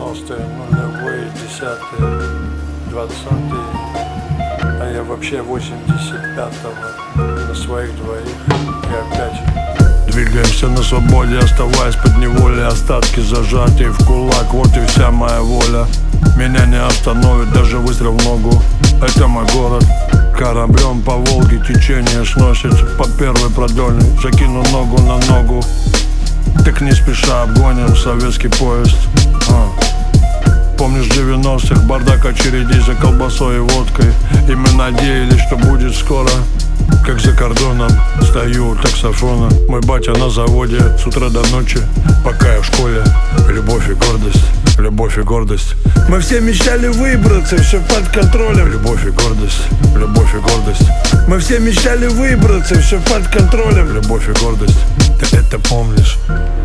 90-е, нулевые, 10-е, 20-е, а я вообще 85-го на своих двоих и опять. Двигаемся на свободе, оставаясь под неволей, остатки зажатые в кулак, вот и вся моя воля. Меня не остановит даже выстрел в ногу, это мой город. Кораблем по Волге течение сносит по первой продольной, закину ногу на ногу. Так не спеша обгоним советский поезд. Помнишь 90-х, бардак очередей за колбасой и водкой, и мы надеялись, что будет скоро. Как за кордоном, стою у таксофона, мой батя на заводе с утра до ночи, пока я в школе. Любовь и гордость, любовь и гордость. Мы все мечтали выбраться, все под контролем. Любовь и гордость, любовь и гордость. Мы все мечтали выбраться, все под контролем. Любовь и гордость. Ты это помнишь?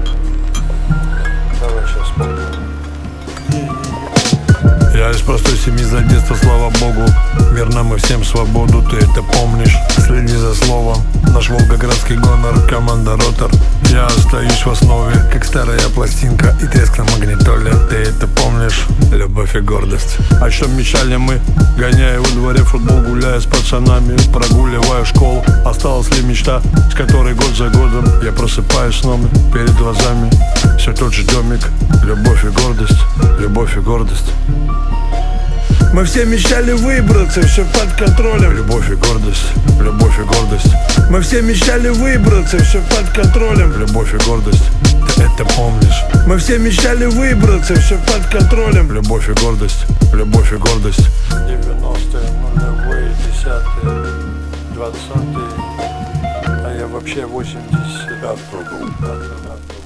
Давай сейчас помню. Я из простой семьи за детство, слава богу. Мир нам и всем свободу, ты это помнишь. Следи за словом, наш волгоградский гонор, команда Ротор. Я остаюсь в основе, как старая пластинка и треск на магнитоле. Ты это помнишь? Любовь и гордость. О чем мечтали мы, гоняя во дворе футбол, гуляя с пацанами, прогуливая школу. Осталась ли мечта, с которой год за годом я просыпаюсь сном перед глазами все тот же домик. Любовь и гордость, любовь и гордость. Мы все мечтали выбраться, все под контролем. Любовь и гордость, любовь и гордость. Мы все мечтали выбраться, все под контролем. Любовь и гордость, ты это помнишь? Мы все мечтали выбраться, все под контролем. Любовь и гордость, любовь и гордость. 90-е, нулевые, 10-е, 20-е, а я вообще 85-го.